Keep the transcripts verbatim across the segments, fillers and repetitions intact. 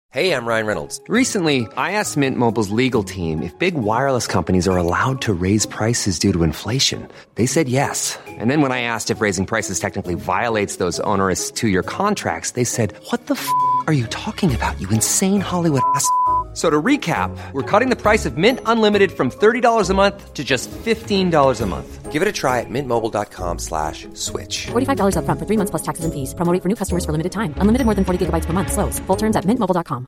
Hey, I'm Ryan Reynolds. Recently, I asked Mint Mobile's legal team if big wireless companies are allowed to raise prices due to inflation. They said yes. And then when I asked if raising prices technically violates those onerous two-year contracts, they said, what the f*** are you talking about, you insane Hollywood ass f- So to recap, we're cutting the price of Mint Unlimited from thirty dollars a month to just fifteen dollars a month. Give it a try at mintmobile.com slash switch. forty-five dollars up front for three months plus taxes and fees. Promo rate for new customers for limited time. Unlimited more than forty gigabytes per month. Slows full terms at mint mobile dot com.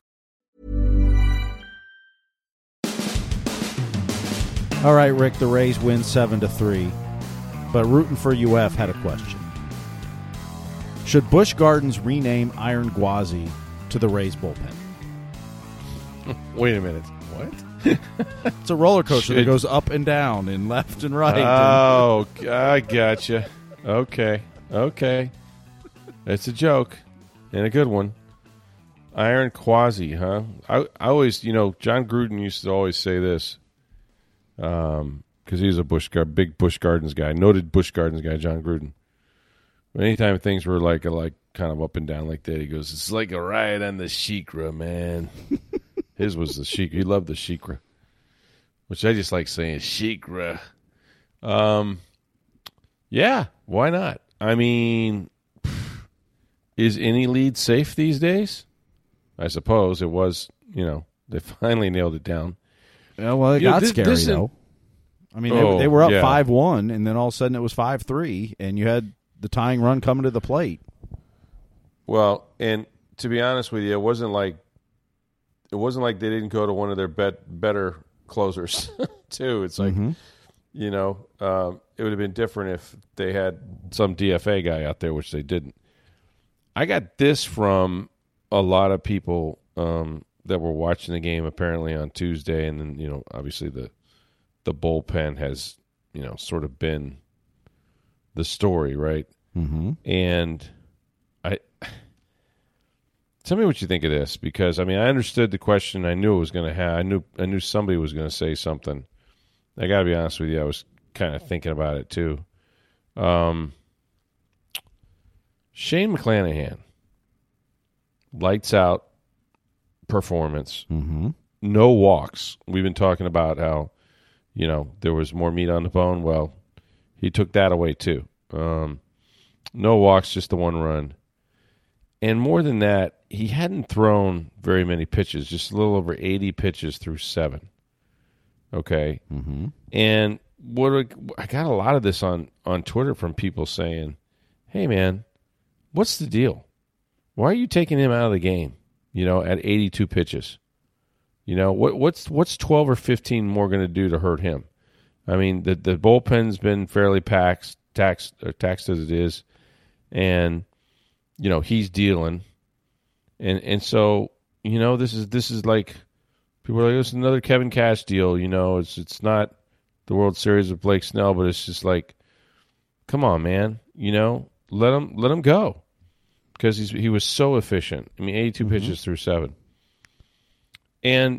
All right, Rick, the Rays win seven to three, but Rootin' for U F had a question. Should Busch Gardens rename Iron Gwazi to the Rays bullpen? Wait a minute. What? It's a roller coaster Should... that goes up and down and left and right. Oh, and... I gotcha. Okay. Okay. It's a joke and a good one. Iron Quasi, huh? I, I always, you know, John Gruden used to always say this um, because he's a Busch, big Busch Gardens guy, noted Busch Gardens guy, John Gruden. Anytime things were like, like kind of up and down like that, he goes, it's like a ride on the Sheikra, man. His was the Sheikra. He loved the Sheikra, which I just like saying, Sheikra. Um, yeah, why not? I mean, is any lead safe these days? I suppose it was, you know, they finally nailed it down. Yeah, well, it you got know, this, scary, this though. I mean, oh, they, they were up yeah. five one, and then all of a sudden it was five three, and you had the tying run coming to the plate. Well, and to be honest with you, it wasn't like it wasn't like they didn't go to one of their bet, better closers, too. It's like, mm-hmm. you know, um, it would have been different if they had some D F A guy out there, which they didn't. I got this from a lot of people um, that were watching the game apparently on Tuesday, and then, you know, obviously the the bullpen has, you know, sort of been the story, right? Mm-hmm. And I tell me what you think of this, because I mean, I understood the question. I knew it was going to have. I knew I knew somebody was going to say something. I got to be honest with you. I was kind of thinking about it too. Um, Shane McClanahan, lights out performance, mm-hmm. no walks. We've been talking about how, you know, there was more meat on the bone. Well, he took that away too. Um, no walks, just the one run. And more than that, he hadn't thrown very many pitches, just a little over eighty pitches through seven. Okay? Mm-hmm. And what I got a lot of this on, on Twitter from people saying, hey, man, what's the deal? Why are you taking him out of the game, you know, at eighty-two pitches? You know, what what's what's twelve or fifteen more going to do to hurt him? I mean, the the bullpen's been fairly packed, taxed, or taxed as it is, and you know he's dealing, and and so you know this is this is like people are like, it's another Kevin Cash deal. You know, it's it's not the World Series with Blake Snell, but it's just like, come on, man, you know, let him let him go, because he's he was so efficient. I mean, eighty-two mm-hmm. pitches through seven. And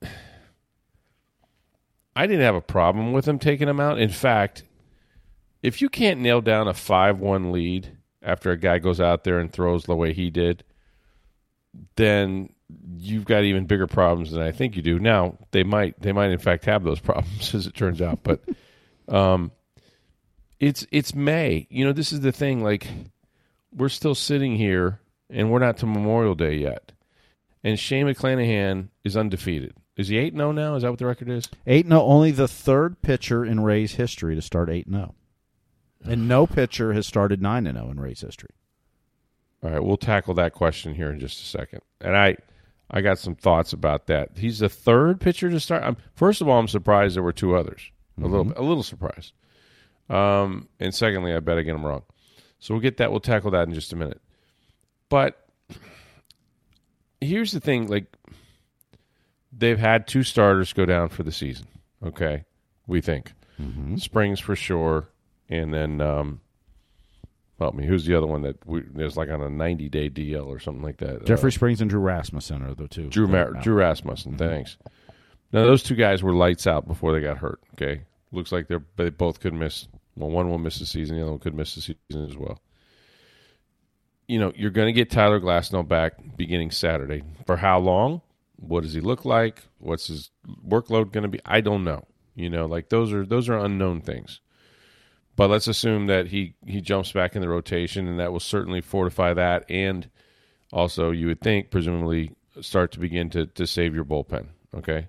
I didn't have a problem with him taking him out. In fact, if you can't nail down a five one lead after a guy goes out there and throws the way he did, then you've got even bigger problems than I think you do. Now, they might they might in fact have those problems, as it turns out. But um, it's it's May. You know, this is the thing. Like, we're still sitting here, and we're not to Memorial Day yet. And Shane McClanahan is undefeated. Is he eight and oh now? Is that what the record is? eight and oh, only the third pitcher in Rays history to start eight and oh. And no pitcher has started nine and oh in Rays history. All right, we'll tackle that question here in just a second. And I I got some thoughts about that. He's the third pitcher to start. I'm, first of all, I'm surprised there were two others. A mm-hmm. little a little surprised. Um, and secondly, I bet I get them wrong. So we'll get that. We'll tackle that in just a minute. But here's the thing, like, they've had two starters go down for the season, okay, we think. Mm-hmm. Springs for sure, and then, um, help me, who's the other one that we, there's like on a ninety-day D L or something like that? Jeffrey uh, Springs and Drew Rasmussen are the two. Drew, Mar- Drew Rasmussen, mm-hmm. thanks. Now, those two guys were lights out before they got hurt, okay? Looks like they're, they both could miss. Well, one will miss the season, the other one could miss the season as well. you know, you're going to get Tyler Glasnow back beginning Saturday. For how long? What does he look like? What's his workload going to be? I don't know. You know, like those are those are unknown things. But let's assume that he, he jumps back in the rotation, and that will certainly fortify that. And also, you would think, presumably, start to begin to, to save your bullpen. Okay?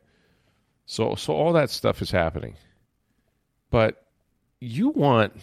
So so all that stuff is happening. But you want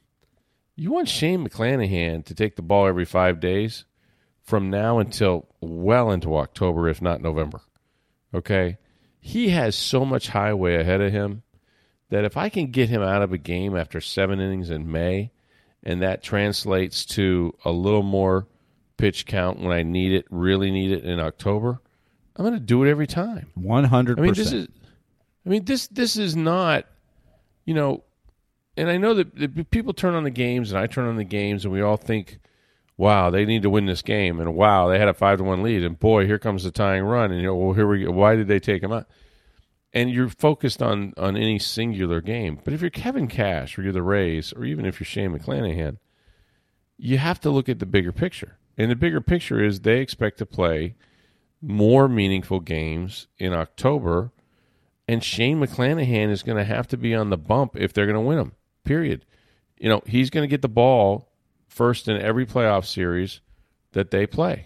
you want Shane McClanahan to take the ball every five days from now until well into October, if not November. Okay? He has so much highway ahead of him that if I can get him out of a game after seven innings in May, and that translates to a little more pitch count when I need it, really need it in October, I'm going to do it every time. one hundred percent. I mean, this is, I mean, this this is not, you know, and I know that, that people turn on the games, and I turn on the games, and we all think, wow, they need to win this game, and wow, they had a five to one lead, and boy, here comes the tying run, and you know, well, here we go. Why did they take him out? And you're focused on, on any singular game. But if you're Kevin Cash, or you're the Rays, or even if you're Shane McClanahan, you have to look at the bigger picture. And the bigger picture is they expect to play more meaningful games in October, and Shane McClanahan is going to have to be on the bump if they're going to win them, period. You know, he's going to get the ball first in every playoff series that they play.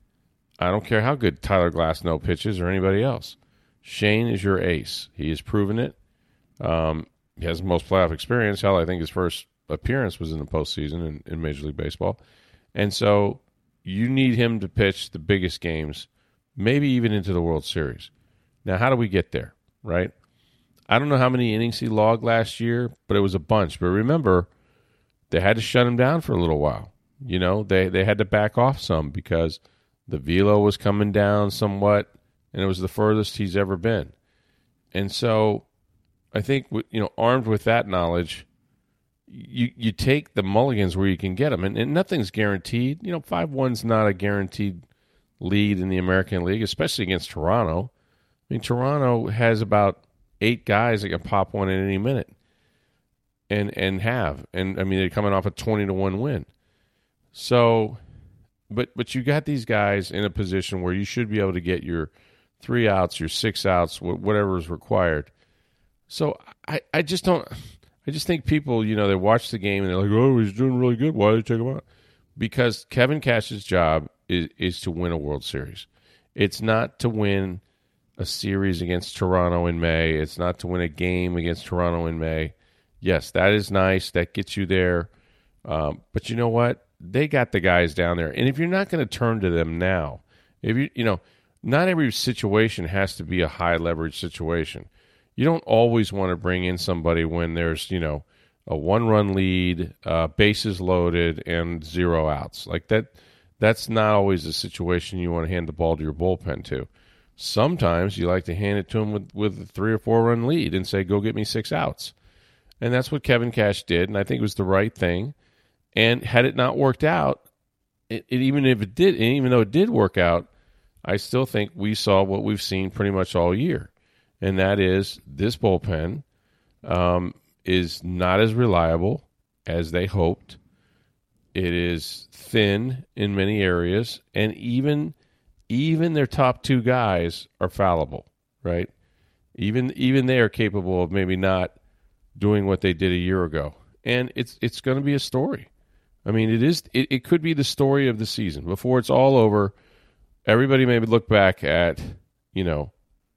I don't care how good Tyler Glasnow pitches or anybody else. Shane is your ace. He has proven it. Um, he has the most playoff experience. Hell, I think his first appearance was in the postseason in, in Major League Baseball. And so you need him to pitch the biggest games, maybe even into the World Series. Now, how do we get there, right? I don't know how many innings he logged last year, but it was a bunch. But remember, they had to shut him down for a little while. You know, they, they had to back off some because the velo was coming down somewhat, and it was the furthest he's ever been. And so I think, you know, armed with that knowledge, you you take the mulligans where you can get them. And, and nothing's guaranteed. You know, five one's not a guaranteed lead in the American League, especially against Toronto. I mean, Toronto has about eight guys that can pop one at any minute and and have. And, I mean, they're coming off a twenty to one win. So, but but you got these guys in a position where you should be able to get your three outs, your six outs, whatever is required. So I, I just don't – I just think people, you know, they watch the game and they're like, oh, he's doing really good. Why did they take him out? Because Kevin Cash's job is, is to win a World Series. It's not to win a series against Toronto in May. It's not to win a game against Toronto in May. Yes, that is nice. That gets you there. Um, but you know what? They got the guys down there. And if you're not going to turn to them now, if you, you know – not every situation has to be a high-leverage situation. You don't always want to bring in somebody when there's, you know, a one-run lead, uh, bases loaded, and zero outs. Like that, that's not always a situation you want to hand the ball to your bullpen to. Sometimes you like to hand it to them with, with a three- or four-run lead and say, go get me six outs. And that's what Kevin Cash did, and I think it was the right thing. And had it not worked out, it, it, even if it did, and even though it did work out, I still think we saw what we've seen pretty much all year, and that is this bullpen um, is not as reliable as they hoped. It is thin in many areas, and even even their top two guys are fallible, right? Even even they are capable of maybe not doing what they did a year ago, and it's it's going to be a story. I mean, it is. It, it could be the story of the season before it's all over. Everybody may look back at, you know,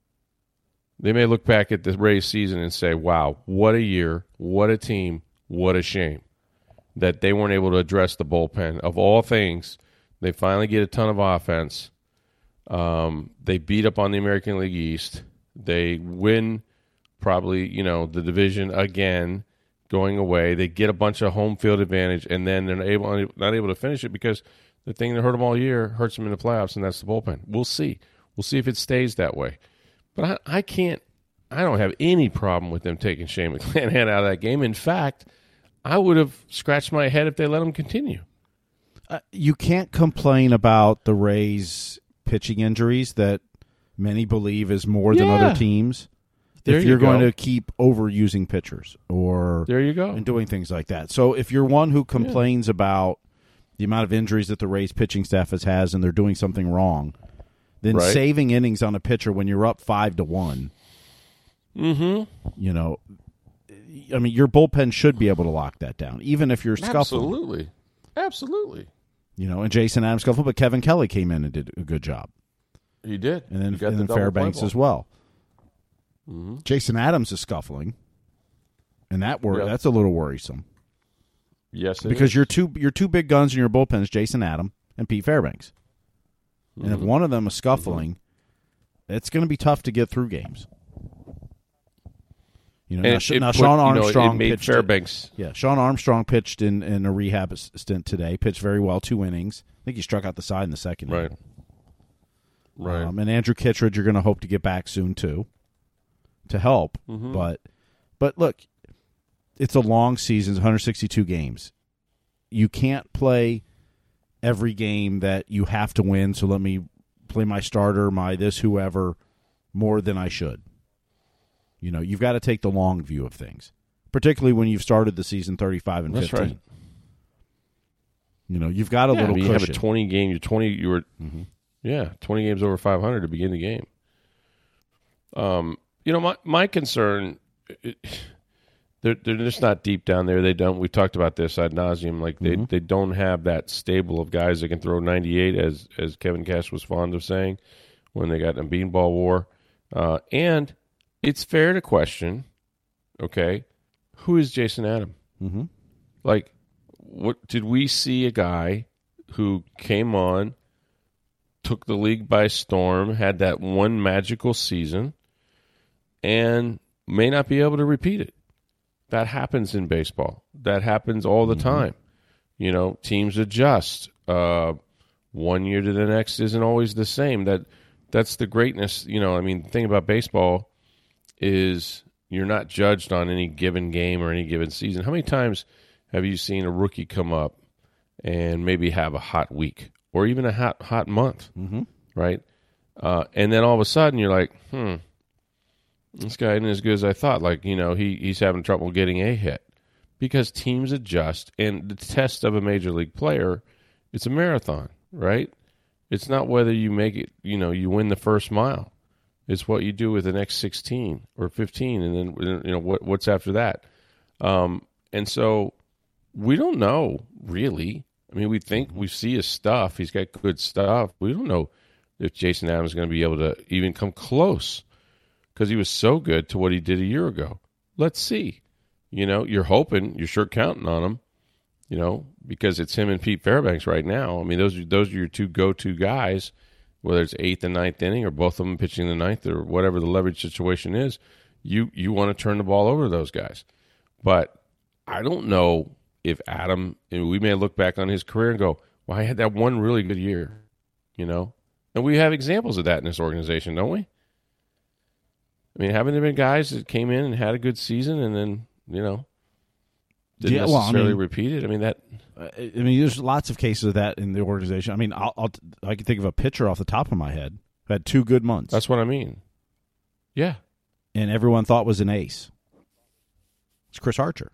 they may look back at the Rays season and say, wow, what a year, what a team, what a shame that they weren't able to address the bullpen. Of all things, they finally get a ton of offense. Um, they beat up on the American League East. They win probably, you know, the division again going away. They get a bunch of home field advantage, and then they're able, not able to finish it because the thing that hurt them all year hurts them in the playoffs, and that's the bullpen. We'll see. We'll see if it stays that way. But I, I can't – I don't have any problem with them taking Shane McClanahan out of that game. In fact, I would have scratched my head if they let him continue. Uh, you can't complain about the Rays' pitching injuries that many believe is more yeah. than other teams. There if you're you going to keep overusing pitchers or there you go and doing things like that. So if you're one who complains yeah. about – the amount of injuries that the Rays pitching staff has, has and they're doing something wrong, then Right. saving innings on a pitcher when you're up five to one, Mm-hmm. you know, I mean, your bullpen should be able to lock that down, even if you're scuffling. Absolutely. Absolutely. You know, and Jason Adams scuffled, but Kevin Kelly came in and did a good job. He did. And then, He got and the then double Fairbanks play ball. as well. Mm-hmm. Jason Adams is scuffling, and that wor- Yep. that's a little worrisome. Yes, it Because is. your two your two big guns in your bullpen is Jason Adams and Pete Fairbanks. And Mm-hmm. if one of them is scuffling, it's going to be tough to get through games. You know, And now, it- Sh- it now put- Sean you know, it Armstrong made pitched. Fairbanks. Yeah, Sean Armstrong pitched in, in a rehab stint today. Pitched very well, two innings. I think he struck out the side in the second. Right. inning. Right. Um, and Andrew Kittredge, you're going to hope to get back soon too, to help. Mm-hmm. But, but look, it's a long season, one hundred sixty-two games. You can't play every game that you have to win. So let me play my starter, my this, whoever, more than I should. You know, you've got to take the long view of things, particularly when you've started the season thirty-five and That's fifteen. right. You know, you've got a Yeah, little I mean, you have cushion. a twenty game. You're twenty. You were, Mm-hmm. yeah, twenty games over five hundred to begin the game. Um, you know, my my concern, it, they're they're just not deep down there. They don't. We talked about this ad nauseum. Like they, Mm-hmm. they don't have that stable of guys that can throw ninety-eight, as as Kevin Cash was fond of saying when they got in a beanball war. Uh, and it's fair to question, okay, who is Jason Adams? Mm-hmm. Like, what did we see a guy who came on, took the league by storm, had that one magical season, and may not be able to repeat it? That happens in baseball. That happens all the time. You know, teams adjust. Uh, one year to the next isn't always the same. That that's the greatness. You know, I mean, the thing about baseball is you're not judged on any given game or any given season. How many times have you seen a rookie come up and maybe have a hot week or even a hot hot month, Mm-hmm. right? Uh, and then all of a sudden you're like, hmm, this guy isn't as good as I thought. Like, you know, he he's having trouble getting a hit because teams adjust. And the test of a major league player, it's a marathon, right? It's not whether you make it, you know, you win the first mile. It's what you do with the next sixteen or fifteen, and then, you know, what what's after that. Um, and so we don't know, really. I mean, we think we see his stuff. He's got good stuff. We don't know if Jason Adams is going to be able to even come close because he was so good to what he did a year ago. Let's see. You know, you're hoping, you're sure counting on him, you know, because it's him and Pete Fairbanks right now. I mean, those are, those are your two go-to guys, whether it's eighth and ninth inning or both of them pitching the ninth or whatever the leverage situation is. You you want to turn the ball over to those guys. But I don't know if Adam, and we may look back on his career and go, well, I had that one really good year, you know? And we have examples of that in this organization, don't we? I mean, haven't there been guys that came in and had a good season and then, you know, didn't Yeah, well, I necessarily mean- repeat it? I mean, that I mean, there's lots of cases of that in the organization. I mean, I'll, I'll, I can think of a pitcher off the top of my head who had two good months, that's what I mean. Yeah. and everyone thought was an ace. It's Chris Archer.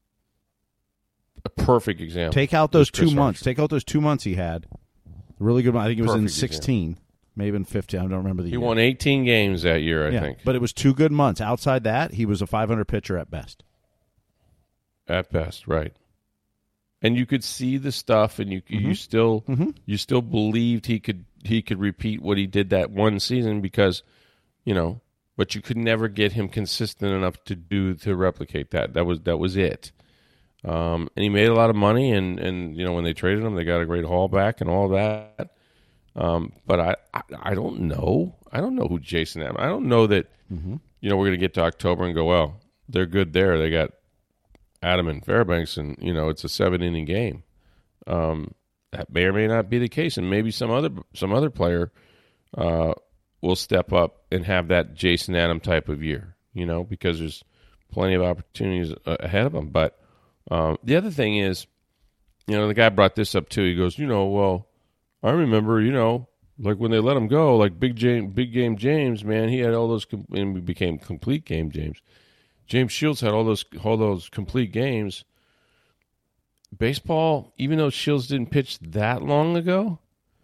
A perfect example. Take out those It's Chris two months. Archer. Take out those two months he had. Really good. I think it was in Perfect sixteen, maybe in fifteen. I don't remember the He year. won eighteen games that year, I yeah, think, but it was two good months. Outside that, he was a five hundred pitcher at best. at best, right? And you could see the stuff, and you you still Mhm. you still believed he could he could repeat what he did that one season because, you know, but you could never get him consistent enough to do to replicate that. That was that was it. Um, and he made a lot of money, and, and you know when they traded him, they got a great haul back and all that. Um, but I, I I don't know. I don't know who Jason Adams. I don't know that. Mm-hmm. You know, we're going to get to October and go, well, they're good there. They got Adam and Fairbanks, and you know it's a seven inning game. Um, that may or may not be the case, and maybe some other some other player uh, will step up and have that Jason Adam type of year. You know, because there's plenty of opportunities uh, ahead of them. But um, the other thing is, you know, the guy brought this up too. He goes, you know, well, I remember, you know, like when they let him go, like Big James, Big Game James, man, he had all those, com- and we became Complete Game James. James Shields had all those all those complete games, baseball, even though Shields didn't pitch that long ago,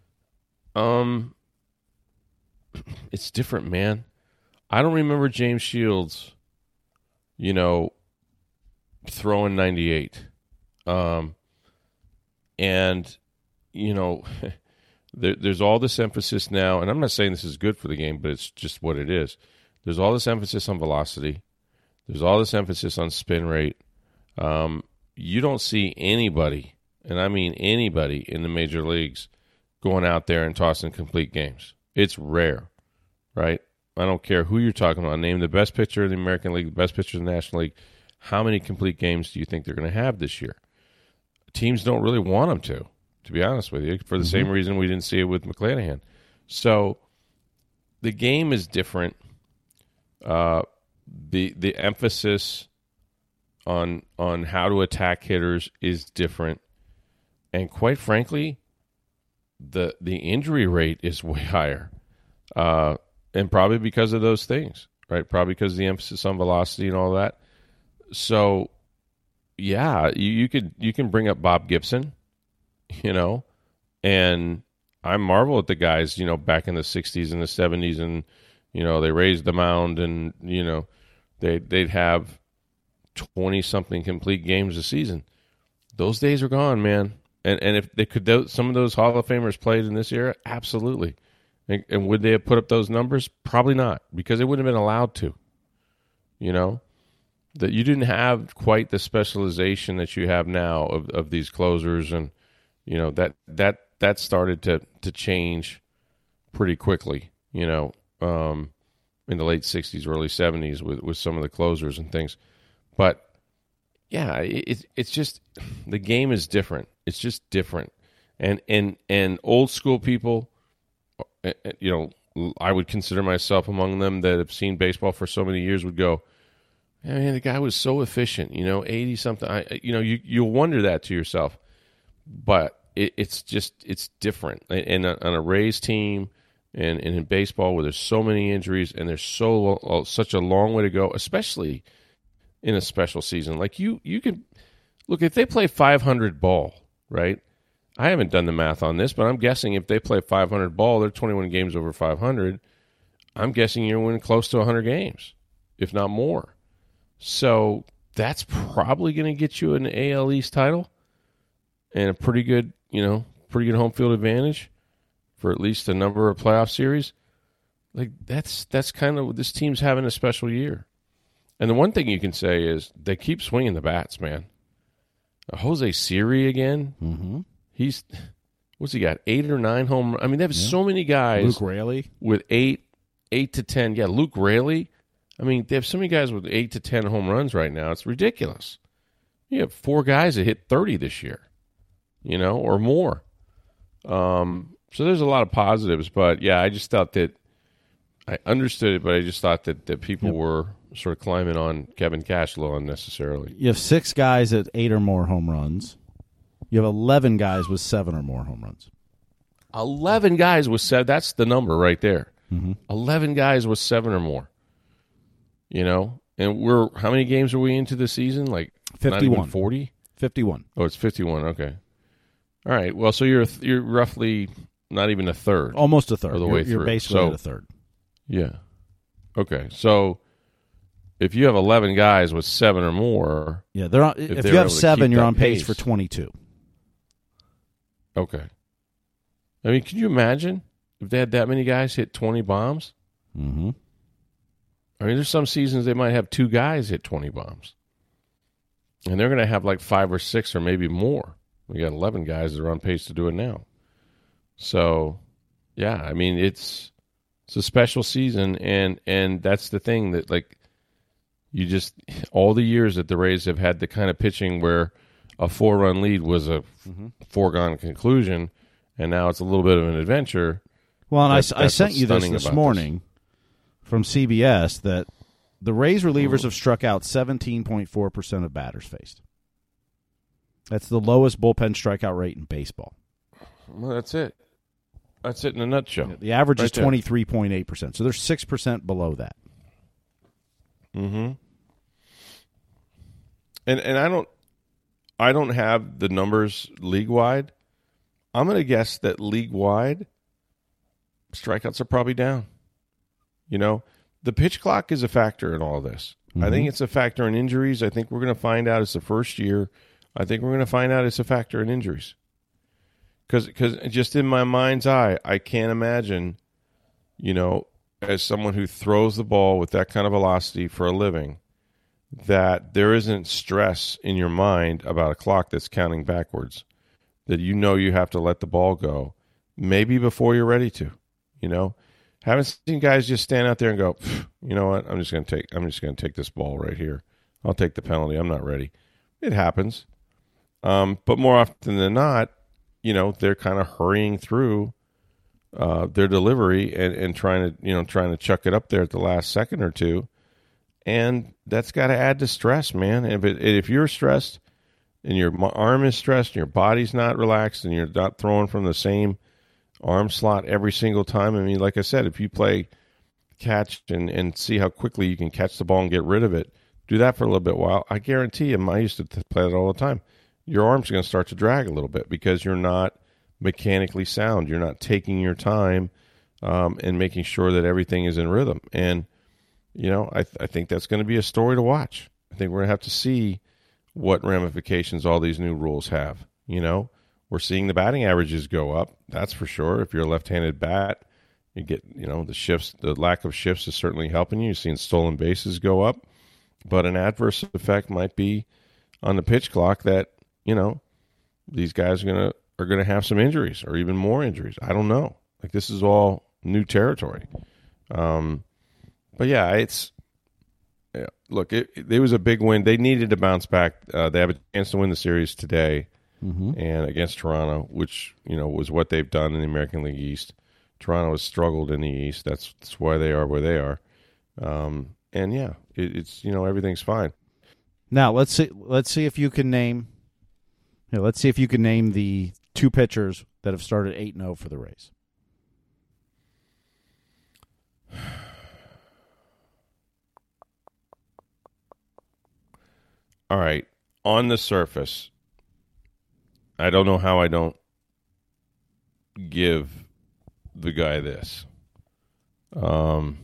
um, it's different, man. I don't remember James Shields, you know, throwing ninety-eight. Um, and, you know, there, there's all this emphasis now, and I'm not saying this is good for the game, but it's just what it is. There's all this emphasis on velocity. There's all this emphasis on spin rate. Um, you don't see anybody, and I mean anybody in the major leagues, going out there and tossing complete games. It's rare, right? I don't care who you're talking about. Name the best pitcher in the American League, the best pitcher in the National League. How many complete games do you think they're going to have this year? Teams don't really want them to, to be honest with you, for the mm-hmm. same reason we didn't see it with McClanahan. So the game is different. Uh, the the emphasis on on how to attack hitters is different, and quite frankly, the the injury rate is way higher, uh, and probably because of those things, right? Probably because of the emphasis on velocity and all that. So, yeah, you, you could you can bring up Bob Gibson, you know, and I marvel at the guys, you know, back in the sixties and the seventies, and you know they raised the mound, and you know they they'd have twenty something complete games a season. Those days are gone, man. And and if they could, some of those Hall of Famers played in this era, absolutely. And, and would they have put up those numbers? Probably not, because they wouldn't have been allowed to. You know, that you didn't have quite the specialization that you have now of, of these closers, and you know that that that started to to change pretty quickly. You know, um, in the late sixties, early seventies, with with some of the closers and things. But yeah, it, it's just the game is different. It's just different, and and and old school people, you know, I would consider myself among them that have seen baseball for so many years, would go, man, the guy was so efficient, you know, eighty something. I, you know, you you'll wonder that to yourself, but it, it's just it's different. And on a Rays team, and, and in baseball where there's so many injuries and there's so such a long way to go, especially in a special season, like you you could look if they play five hundred ball. Right, I haven't done the math on this, but I'm guessing if they play five hundred ball, they're twenty-one games over five hundred. I'm guessing you're winning close to one hundred games, if not more. So that's probably going to get you an A L East title and a pretty good, you know, pretty good home field advantage for at least a number of playoff series. Like that's that's kind of this team's having a special year. And the one thing you can say is they keep swinging the bats, man. Jose Siri again. Mm-hmm. He's what's he got? Eight or nine home. I mean, they have yeah. so many guys. Luke Raley with eight, eight to ten. Yeah, Luke Raley. I mean, they have so many guys with eight to ten home runs right now. It's ridiculous. You have four guys that hit thirty this year, you know, or more. Um, so there's a lot of positives, but yeah, I just thought that I understood it, but I just thought that that people yep. were sort of climbing on Kevin Cash a little unnecessarily. You have six guys at eight or more home runs. You have eleven guys with seven or more home runs. Eleven guys with seven. That's the number right there. Mm-hmm. Eleven guys with seven or more. You know, and we're how many games are we into the season? Like fifty-one, forty, fifty-one. Oh, it's fifty-one. Okay. All right. Well, so you're you're roughly not even a third, almost a third of the you're, way you're through. Basically so, at a third. Yeah. Okay. So if you have eleven guys with seven or more, yeah, they're on, if, if you have seven, you're on pace, pace for twenty-two. Okay. I mean, can you imagine if they had that many guys hit twenty bombs? Mm-hmm. I mean, there's some seasons they might have two guys hit twenty bombs. And they're going to have like five or six or maybe more. We got eleven guys that are on pace to do it now. So, yeah, I mean, it's it's a special season, and, and that's the thing that, like, you just, all the years that the Rays have had the kind of pitching where a four-run lead was a mm-hmm. foregone conclusion, and now it's a little bit of an adventure. Well, and I, I sent you this this morning this. from C B S that the Rays relievers mm-hmm. have struck out seventeen point four percent of batters faced. That's the lowest bullpen strikeout rate in baseball. Well, that's it. That's it in a nutshell. The average right is twenty-three point eight percent, so they're six percent below that. Mm-hmm. And and I don't I don't have the numbers league-wide. I'm going to guess that league-wide, strikeouts are probably down. You know, the pitch clock is a factor in all this. Mm-hmm. I think it's a factor in injuries. I think we're going to find out it's the first year. I think we're going to find out it's a factor in injuries. Because just in my mind's eye, I can't imagine, you know, as someone who throws the ball with that kind of velocity for a living, that there isn't stress in your mind about a clock that's counting backwards, that you know you have to let the ball go, maybe before you're ready to, you know. Haven't seen guys just stand out there and go, you know what, I'm just going to take I'm just going to take this ball right here. I'll take the penalty. I'm not ready. It happens. Um, but more often than not, you know, they're kind of hurrying through uh, their delivery and, and trying to, you know, trying to chuck it up there at the last second or two. And that's got to add to stress, man. If it, if you're stressed and your arm is stressed and your body's not relaxed and you're not throwing from the same arm slot every single time. I mean, like I said, if you play catch and, and see how quickly you can catch the ball and get rid of it, do that for a little bit while. I guarantee you, I used to play that all the time. Your arm's going to start to drag a little bit because you're not mechanically sound. You're not taking your time um, and making sure that everything is in rhythm. And, you know, I, th- I think that's going to be a story to watch. I think we're going to have to see what ramifications all these new rules have. You know, we're seeing the batting averages go up. That's for sure. If you're a left-handed bat, you get, you know, the shifts, the lack of shifts is certainly helping you. You're seeing stolen bases go up. But an adverse effect might be on the pitch clock that, you know, these guys are gonna are gonna have some injuries or even more injuries. I don't know. Like, this is all new territory. Um, but yeah, it's yeah, look. It, it, it was a big win. They needed to bounce back. Uh, they have a chance to win the series today, mm-hmm. and against Toronto, which, you know, was what they've done in the American League East. Toronto has struggled in the East. That's that's why they are where they are. Um, and yeah, it, it's you know everything's fine. Now let's see. Let's see if you can name. Yeah, let's see if you can name the two pitchers that have started eight and oh for the Rays. All right. On the surface, I don't know how I don't give the guy this. Um,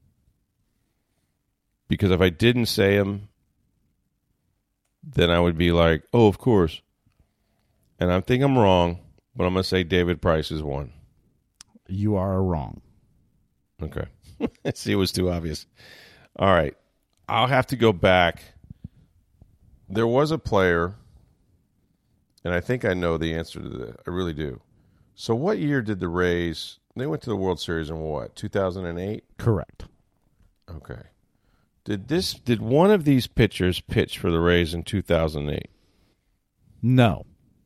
because if I didn't say him, then I would be like, oh, of course. And I think I'm wrong, but I'm going to say David Price is one. You are wrong. Okay. See, it was too obvious. All right. I'll have to go back. There was a player, and I think I know the answer to that. I really do. So what year did the Rays, they went to the World Series in what, two thousand eight? Correct. Okay. Did this? Did one of these pitchers pitch for the Rays in two thousand eight? No.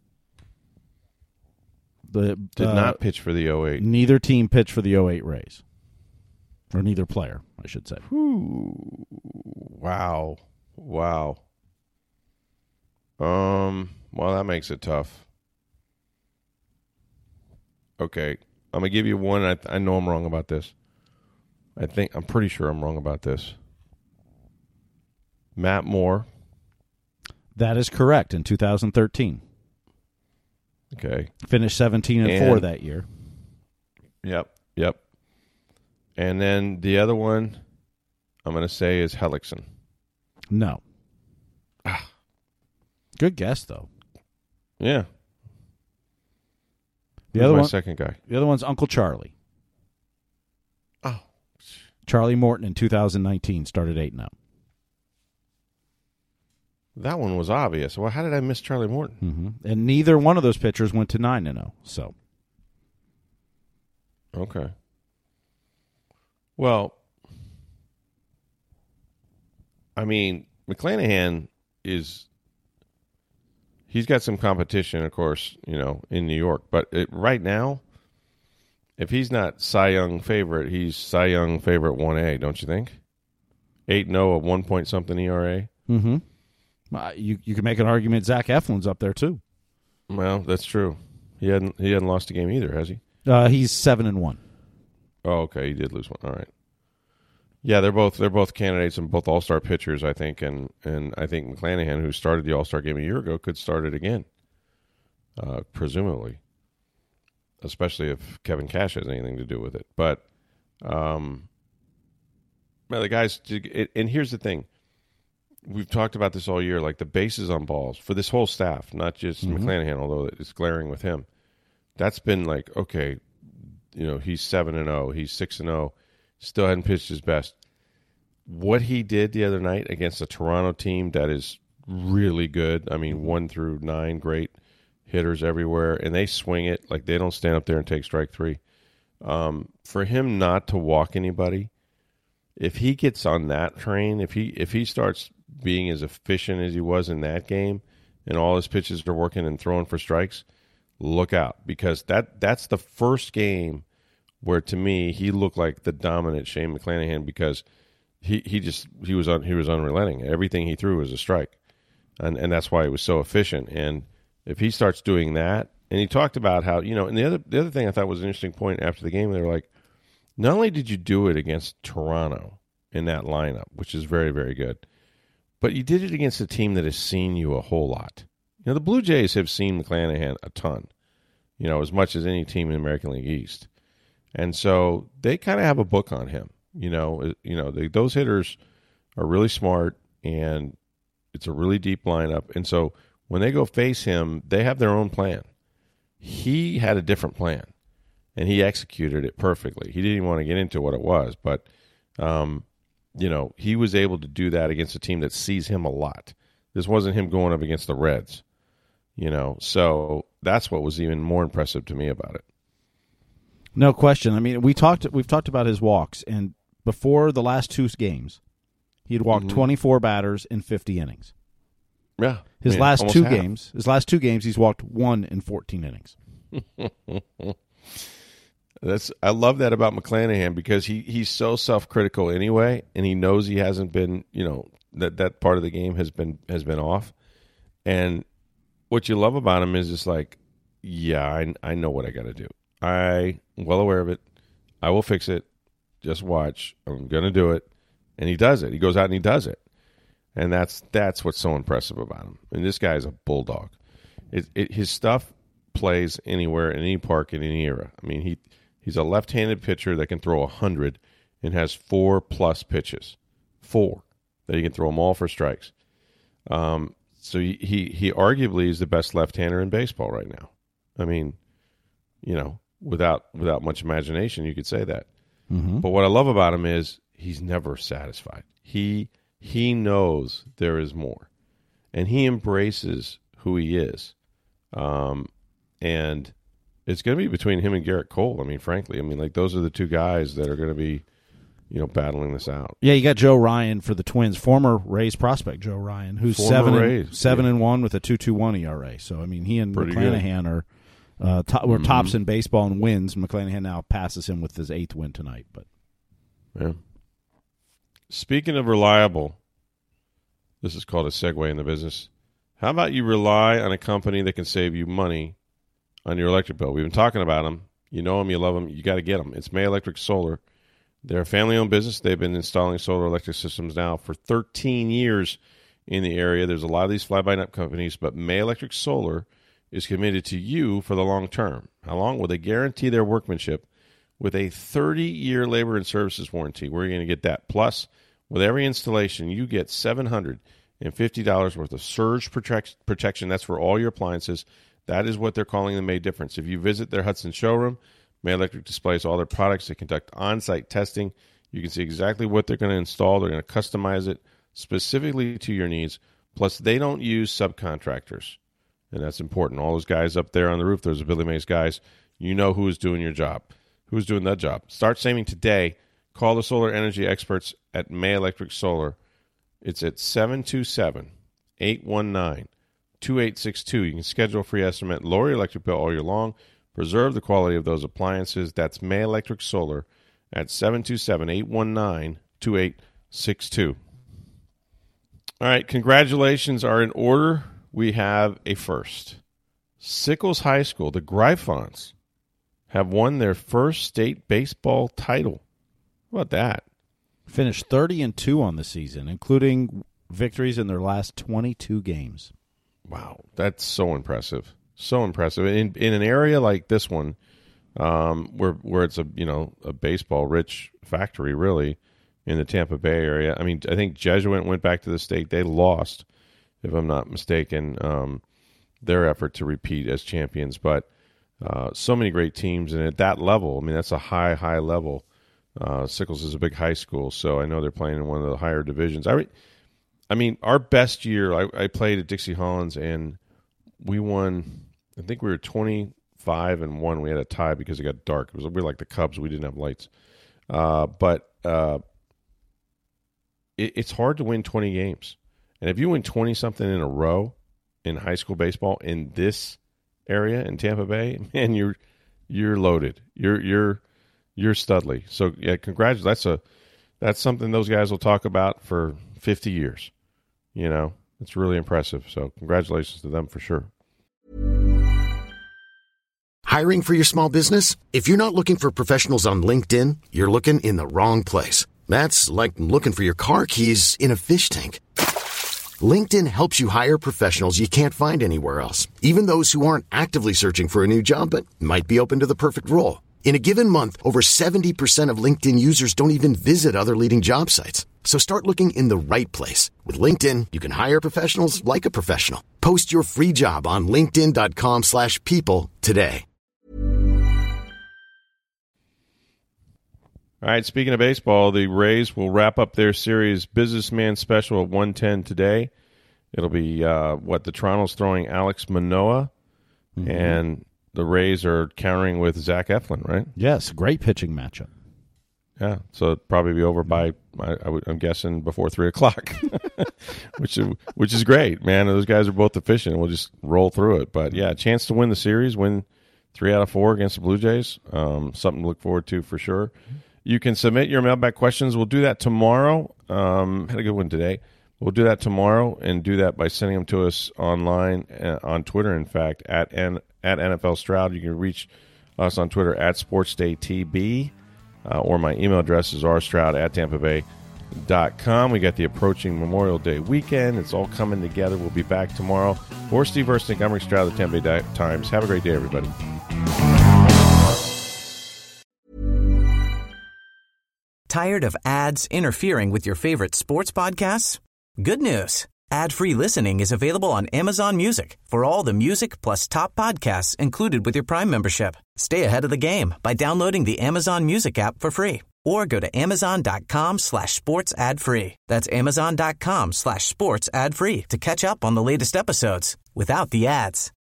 The, Did uh, not pitch for the oh eight. Neither team pitched for the oh eight Rays. Or neither player, I should say. Whew. Wow. Wow. Um. Well, that makes it tough. Okay. I'm going to give you one. I, I know I'm wrong about this. I think, I'm pretty sure I'm wrong about this. Matt Moore. That is correct, in two thousand thirteen. Okay. Finished seventeen and four that year. Yep, yep. And then the other one I'm going to say is Hellickson. No. Ah. Good guess, though. Yeah. The Who's other my one, second guy? The other one's Uncle Charlie. Oh. Charlie Morton in two thousand nineteen started eight and oh. That one was obvious. Well, how did I miss Charlie Morton? Mm-hmm. And neither one of those pitchers went to nine and oh. So, okay. Well, I mean, McClanahan is he's got some competition, of course, you know, in New York. But it, right now, if he's not Cy Young favorite, he's Cy Young favorite one A, don't you think? eight and oh, a one point something E R A. Mm-hmm. Uh, you you can make an argument Zach Eflin's up there too. Well, that's true. He hadn't he hadn't lost a game either, has he? Uh, he's seven and one. Oh, okay. He did lose one. All right. Yeah, they're both they're both candidates and both all-star pitchers, I think, and and I think McClanahan, who started the All-Star game a year ago, could start it again, uh, presumably, especially if Kevin Cash has anything to do with it. But um, well, the guys, and here's the thing: we've talked about this all year, like the bases on balls for this whole staff, not just mm-hmm. McClanahan, although it's glaring with him. That's been like, okay, you know, he's seven and zero, he's six and zero. Still hadn't pitched his best. What he did the other night against a Toronto team that is really good, I mean, one through nine, great hitters everywhere, and they swing it like they don't stand up there and take strike three. Um, for him not to walk anybody, if he gets on that train, if he if he starts being as efficient as he was in that game, and all his pitches are working and throwing for strikes, look out, because that that's the first game where, to me, he looked like the dominant Shane McClanahan, because he, he just he was un, he was unrelenting. Everything he threw was a strike, and and that's why he was so efficient. And if he starts doing that, and he talked about how, you know, and the other the other thing I thought was an interesting point after the game, they were like, not only did you do it against Toronto in that lineup, which is very, very good, but you did it against a team that has seen you a whole lot. You know, the Blue Jays have seen McClanahan a ton, you know, as much as any team in the American League East. And so they kind of have a book on him. You know, you know they, those hitters are really smart, and it's a really deep lineup. And so when they go face him, they have their own plan. He had a different plan, and he executed it perfectly. He didn't even want to get into what it was, but, um, you know, he was able to do that against a team that sees him a lot. This wasn't him going up against the Reds, you know. So that's what was even more impressive to me about it. No question. I mean, we talked. We've talked about his walks, and before the last two games, he had walked mm-hmm. twenty-four batters in fifty innings. Yeah, his I mean, last two half. games. His last two games, he's walked one in fourteen innings. That's I love that about McClanahan, because he, he's so self-critical anyway, and he knows he hasn't been, you know, that that part of the game has been has been off. And what you love about him is it's like, yeah, I I know what I got to do. I'm well aware of it. I will fix it. Just watch. I'm going to do it. And he does it. He goes out and he does it. And that's that's what's so impressive about him. And this guy is a bulldog. It, it, his stuff plays anywhere, in any park, in any era. I mean, he he's a left-handed pitcher that can throw one hundred and has four-plus pitches. Four. That he can throw them all for strikes. Um, so he, he, he arguably is the best left-hander in baseball right now. I mean, you know, Without without much imagination, you could say that. Mm-hmm. But what I love about him is he's never satisfied. He he knows there is more, and he embraces who he is. Um, and it's going to be between him and Garrett Cole. I mean, frankly, I mean, like those are the two guys that are going to be, you know, battling this out. Yeah, you got Joe Ryan for the Twins, former Rays prospect Joe Ryan, who's former seven Rays, and, seven yeah. and one with a two two one E R A. So I mean, he and Pretty McClanahan good. are. Uh, to, we're mm-hmm. tops in baseball in wins. McClanahan now passes him with his eighth win tonight. But yeah. Speaking of reliable, this is called a segue in the business. How about you rely on a company that can save you money on your electric bill? We've been talking about them. You know them, you love them, you got to get them. It's May Electric Solar. They're a family-owned business. They've been installing solar electric systems now for thirteen years in the area. There's a lot of these fly-by-night companies, but May Electric Solar is committed to you for the long term. How long? Well, they guarantee their workmanship with a thirty-year labor and services warranty. Where are you going to get that? Plus, with every installation, you get seven hundred fifty dollars worth of surge protect- protection. That's for all your appliances. That is what they're calling the May Difference. If you visit their Hudson showroom, May Electric displays all their products. They conduct on-site testing. You can see exactly what they're going to install. They're going to customize it specifically to your needs. Plus, they don't use subcontractors. And that's important. All those guys up there on the roof, those are Billy Mays guys. You know who is doing your job. Who's doing that job. Start saving today. Call the solar energy experts at May Electric Solar. It's at seven two seven, eight one nine, two eight six two. You can schedule a free estimate, lower your electric bill all year long, preserve the quality of those appliances. That's May Electric Solar at seven two seven, eight one nine, two eight six two. All right, congratulations are in order. We have a first. Sickles High School, the Gryphons, have won their first state baseball title. How about that? Finished thirty and two on the season, including victories in their last twenty-two games. Wow, that's so impressive. So impressive. In in an area like this one, um, where where it's a you know a baseball rich factory, really, in the Tampa Bay area. I mean, I think Jesuit went back to the state. They lost, if I'm not mistaken, um, their effort to repeat as champions. But uh, so many great teams, and at that level, I mean, that's a high, high level. Uh, Sickles is a big high school, so I know they're playing in one of the higher divisions. I, re- I mean, our best year, I, I played at Dixie Hollins, and we won. I think we were twenty-five and one. We had a tie because it got dark. It was we were like the Cubs. We didn't have lights, uh, but uh, it, it's hard to win twenty games. And if you win twenty something in a row in high school baseball in this area in Tampa Bay, man, you're you're loaded. You're you're You're Studley. So yeah, congratulations. That's a that's something those guys will talk about for fifty years. You know, it's really impressive. So congratulations to them for sure. Hiring for your small business? If you're not looking for professionals on LinkedIn, you're looking in the wrong place. That's like looking for your car keys in a fish tank. LinkedIn helps you hire professionals you can't find anywhere else, even those who aren't actively searching for a new job but might be open to the perfect role. In a given month, over seventy percent of LinkedIn users don't even visit other leading job sites. So start looking in the right place. With LinkedIn, you can hire professionals like a professional. Post your free job on linkedin.com slash people today. All right, speaking of baseball, the Rays will wrap up their series Businessman Special at one ten today. It'll be, uh, what, the Toronto's throwing Alex Manoah, mm-hmm. and the Rays are countering with Zach Eflin, right? Yes, great pitching matchup. Yeah, so it'll probably be over by, I, I w- I'm guessing, before three o'clock, which, is, which is great, man. Those guys are both efficient. We'll just roll through it. But, yeah, a chance to win the series, win three out of four against the Blue Jays. Um, something to look forward to for sure. You can submit your mailbag questions. We'll do that tomorrow. Um, had a good one today. We'll do that tomorrow and do that by sending them to us online, uh, on Twitter, in fact, at N- at N F L Stroud. You can reach us on Twitter at SportsDayTB, uh, or my email address is r stroud at tampa bay dot com. We got the approaching Memorial Day weekend. It's all coming together. We'll be back tomorrow. For Steve Versnick, I'm Rick Stroud of the Tampa Bay Times. Have a great day, everybody. Tired of ads interfering with your favorite sports podcasts? Good news. Ad-free listening is available on Amazon Music for all the music plus top podcasts included with your Prime membership. Stay ahead of the game by downloading the Amazon Music app for free or go to amazon.com slash sports ad free. That's amazon.com slash sports ad free to catch up on the latest episodes without the ads.